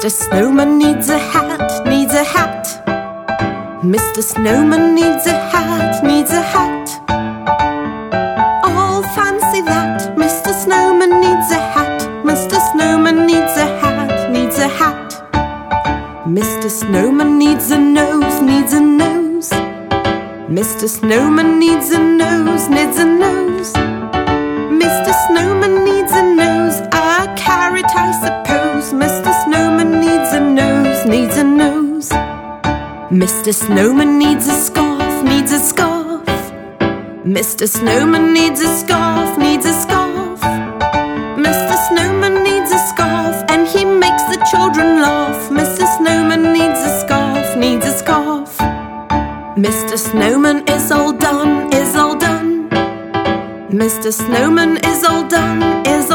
Mr. Snowman needs a hat, needs a hat. Mr. Snowman needs a hat, needs a hat. Oh, fancy that. Mr. Snowman needs a hat. Mr. Snowman needs a hat, needs a hat. Mr. Snowman needs a nose, needs a nose. Mr. Snowman needs a nose, needs a nose. Mr. Snowman needs a nose, a carrot I suppose. Mr. Snowman needs a nose, needs a nose. Mr. Snowman needs a scarf, needs a scarf. Mr. Snowman needs a scarf, needs a scarf. Mr. Snowman needs a scarf, and he makes the children laugh. Mr. Snowman needs a scarf, needs a scarf. Mr. Snowman is all done, is all done. Mr. Snowman is all done, is